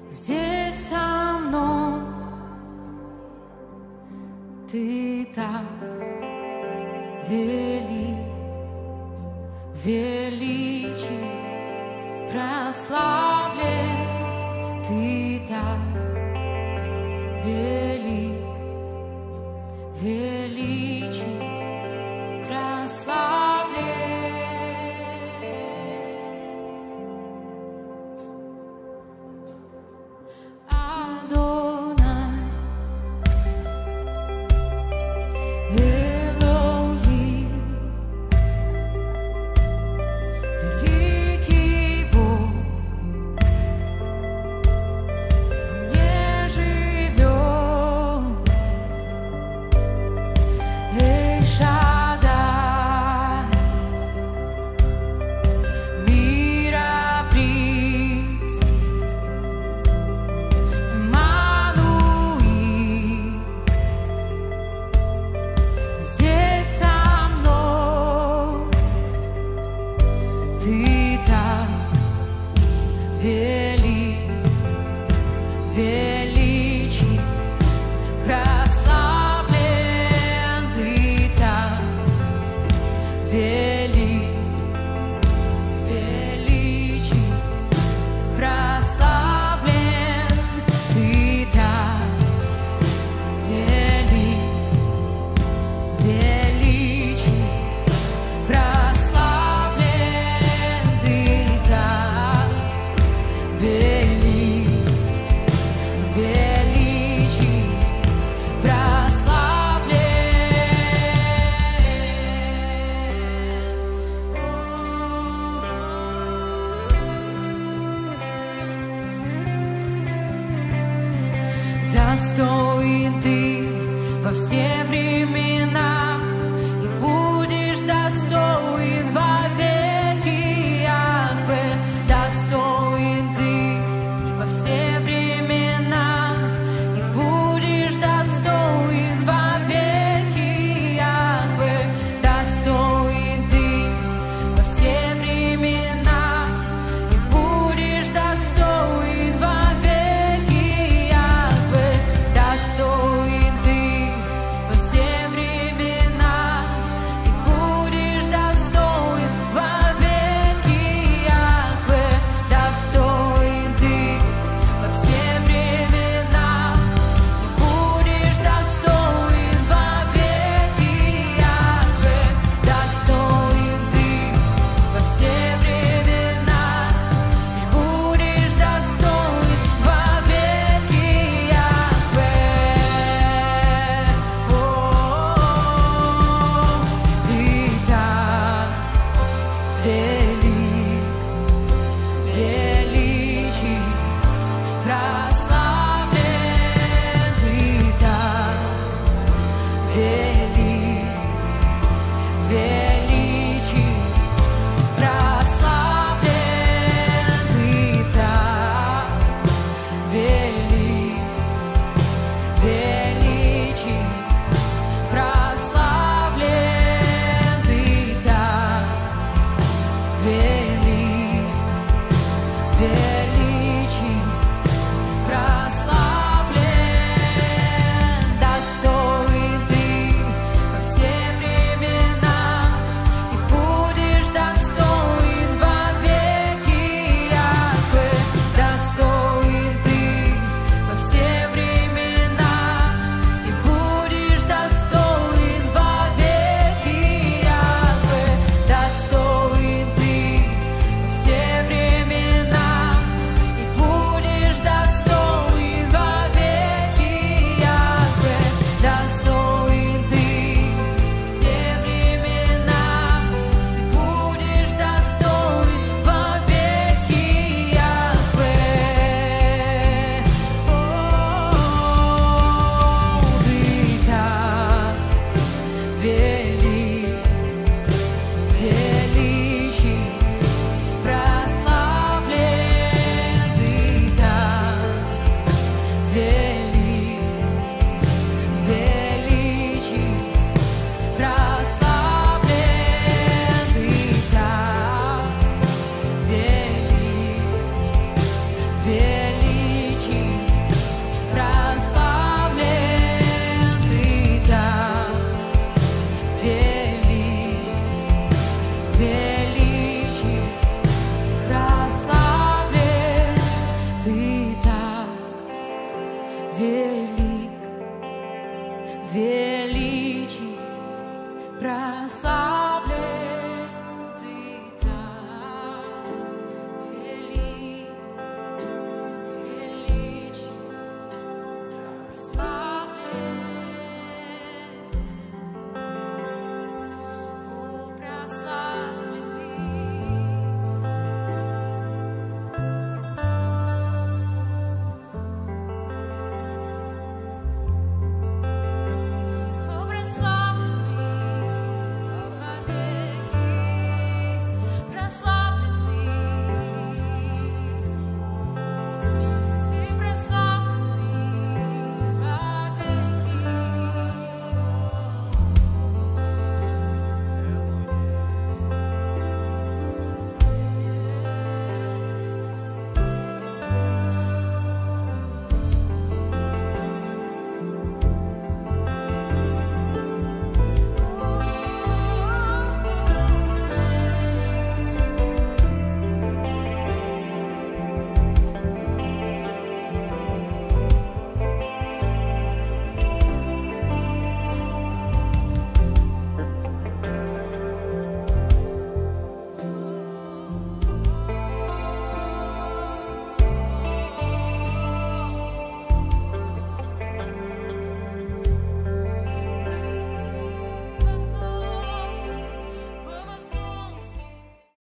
здесь со мной. Ты так велик, величий прославлен. Ты так велик, величий прославлен. Адонай, Элохим, великий Бог, в мне живет. Эль Шаддай, миропринц, Эммануил, здесь со мной. Ты так велик, величий прославлен. Ты так велик, величий прославлен. Ты так велик, величий прославлен. Ты так велик, величий прославлен. Достоин ты во все времена, и будешь достоин вовеки, Яхве. Достоин ты во все времена, и будешь достоин вовеки, Яхве. Достоин ты во все времена, и будешь достоин вовеки, Яхве. Достоин ты во все времена, и будешь достоин вовеки, Яхве. Достоин ты во все времена, и будешь достоин вовеки, Яхве. Достоин ты во все времена, и будешь достоин вовеки, Яхве. О, ты так велик, величий прославлен.